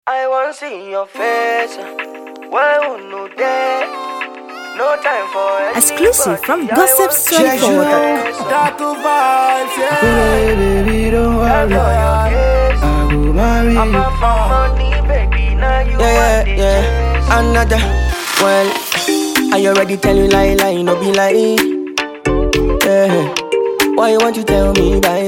I want to see your face. Why would no day? No time for it. Exclusive from Gossips24.com. Tattoo vibes, yeah. Baby, don't worry. I will marry I'm you. up for money, baby. Now you Yeah, want it. yeah. Another. Well, I already tell you lie, no be lie. Yeah. Why you want to tell me bye?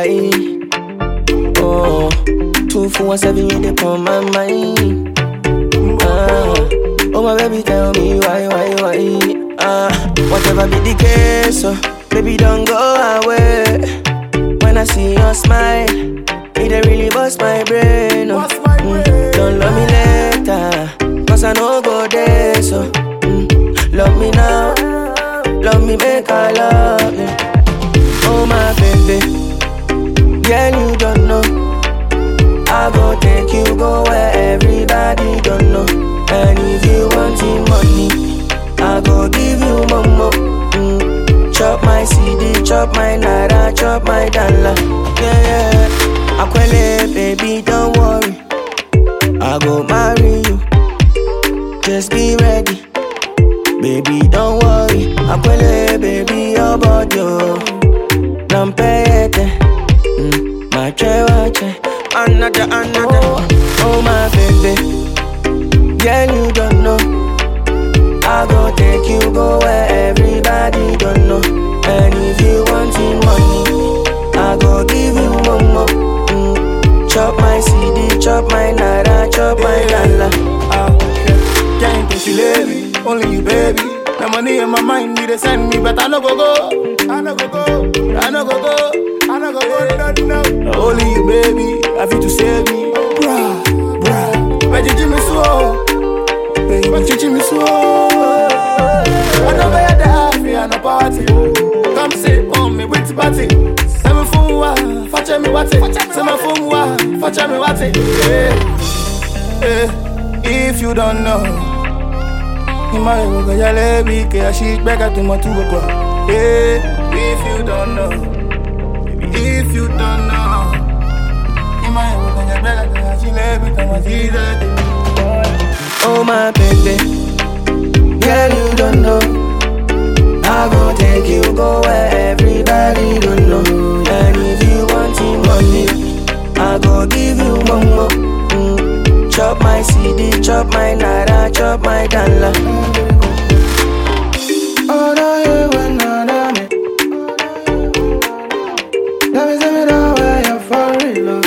Oh, 247 you dey on my mind. Oh my baby, tell me why? Whatever be the case, so baby don't go away. When I see your smile, it really bust my brain. Don't love me later, cause I know go there. So love me now, love me make I love you. Oh my baby, girl you don't know. I go take you go where everybody don't know. And if you want the money, I go give you momo. Chop my CD, chop my naira, chop my dollar. Yeah. Akwele, baby, don't worry. I go marry you. Just be ready. Baby, don't worry. Akwele, baby, your body, oh. Nampete. My chewache. Another. Oh my baby. Girl, you don't know. I go take you go where everybody don't know. And if you want the money, I go give you momo. Chop my CD, chop my naira, chop my dollar. Can't think you lady, only you baby. The money in my mind, need to send me, but I no go go. No. Only you baby, I feel to save me. Bruh, why did you me so? Baby, why did you me so? I know where the happy and a party. Come sit on me with the party. Say me phone wa, fetch me what it. Say my phone wa, fetch me what it. If you don't know, you might go get your lady, get your shit back at my 2 o'clock. If you don't know, if you don't know, you might go get your back at your lady, get my shit. Oh my baby, girl you don't know. I go take you go where everybody don't know. And if you want the money, I go give you momo. Chop my CD, chop my naira, chop my dollar. Oh no, you when not me. Let me see me down where you're for real.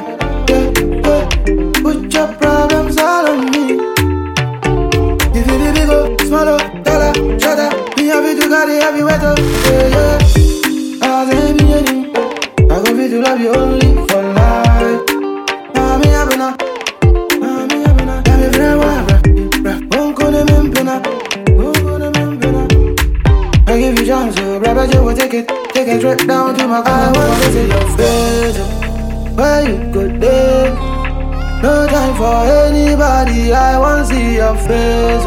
Yeah. Put your problems all on me. If you did go, swallow, dollar, shut up. Me have to carry heavy weather. Yeah. I say be any. I go fit to love you only for life. Me have enough. I give you chance, so brother, you will take it straight down to my car. I want to see your face, where you could live. No time for anybody, I want to see your face.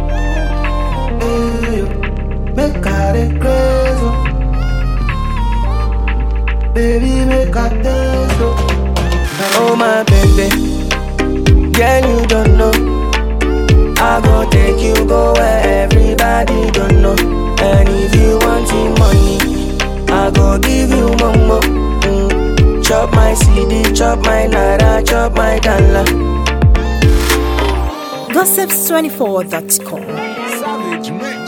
Hey, make her the crazy, baby, make her taste. Oh my baby, girl you don't know. I go take you go where everybody don't know. And if you want the money, I go give you momo. Chop my CD, chop my naira, chop my dollar. Gossips24.com. Savage mix.